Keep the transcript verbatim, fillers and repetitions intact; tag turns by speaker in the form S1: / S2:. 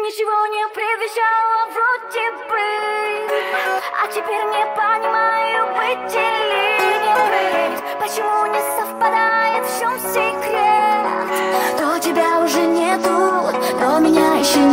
S1: Ничего не предвещало вроде бы, а теперь не понимаю, быть или не быть. Почему не совпадает, в чем секрет? То тебя уже нету, то меня еще нет.